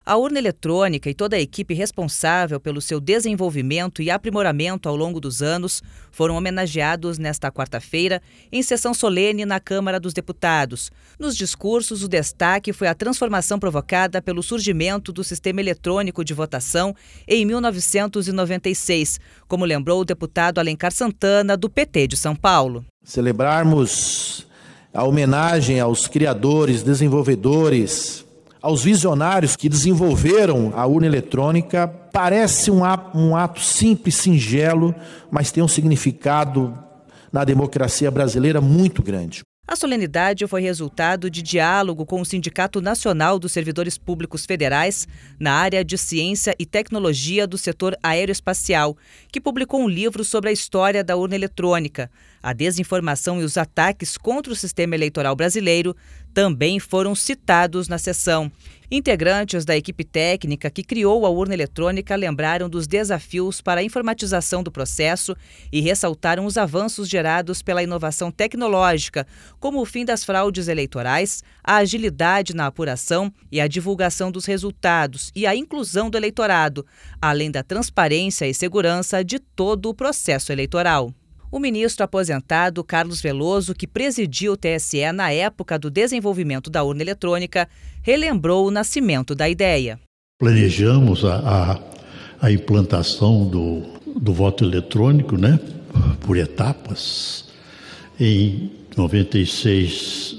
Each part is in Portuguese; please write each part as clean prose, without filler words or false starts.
A urna eletrônica e toda a equipe responsável pelo seu desenvolvimento e aprimoramento ao longo dos anos foram homenageados nesta quarta-feira em sessão solene na Câmara dos Deputados. Nos discursos, o destaque foi a transformação provocada pelo surgimento do sistema eletrônico de votação em 1996, como lembrou o deputado Alencar Santana, do PT de São Paulo. Celebrarmos a homenagem aos criadores, desenvolvedores, aos visionários que desenvolveram a urna eletrônica parece um ato simples, singelo, mas tem um significado na democracia brasileira muito grande. A solenidade foi resultado de diálogo com o Sindicato Nacional dos Servidores Públicos Federais na área de ciência e tecnologia do setor aeroespacial, que publicou um livro sobre a história da urna eletrônica. A desinformação e os ataques contra o sistema eleitoral brasileiro também foram citados na sessão. Integrantes da equipe técnica que criou a urna eletrônica lembraram dos desafios para a informatização do processo e ressaltaram os avanços gerados pela inovação tecnológica, como o fim das fraudes eleitorais, a agilidade na apuração e a divulgação dos resultados e a inclusão do eleitorado, além da transparência e segurança de todo o processo eleitoral. O ministro aposentado Carlos Veloso, que presidiu o TSE na época do desenvolvimento da urna eletrônica, relembrou o nascimento da ideia. Planejamos a implantação do voto eletrônico, por etapas. Em 96,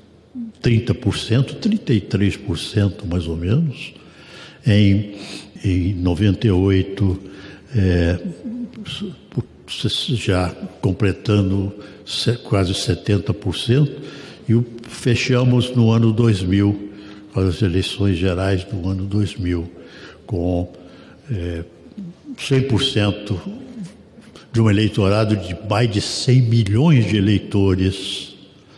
30%, 33% mais ou menos. Em 98, já completando quase 70%, e fechamos no ano 2000, as eleições gerais do ano 2000, com 100% de um eleitorado de mais de 100 milhões de eleitores,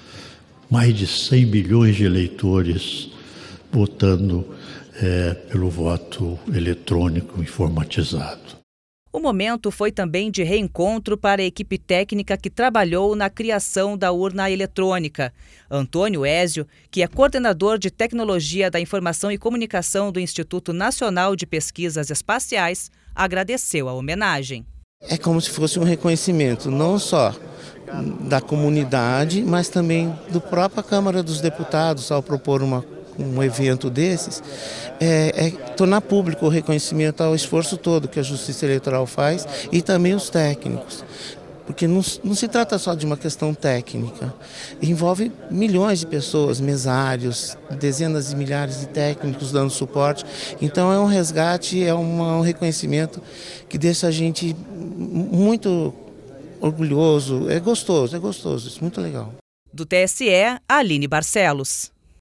votando pelo voto eletrônico informatizado. O momento foi também de reencontro para a equipe técnica que trabalhou na criação da urna eletrônica. Antônio Ézio, que é coordenador de Tecnologia da Informação e Comunicação do Instituto Nacional de Pesquisas Espaciais, agradeceu a homenagem. É como se fosse um reconhecimento, não só da comunidade, mas também do própria Câmara dos Deputados, ao propor um evento desses, tornar público o reconhecimento ao esforço todo que a Justiça Eleitoral faz e também os técnicos. Porque não se trata só de uma questão técnica, envolve milhões de pessoas, mesários, dezenas de milhares de técnicos dando suporte. Então é um resgate, um reconhecimento que deixa a gente muito orgulhoso, é gostoso, isso é muito legal. Do TSE, Aline Barcelos.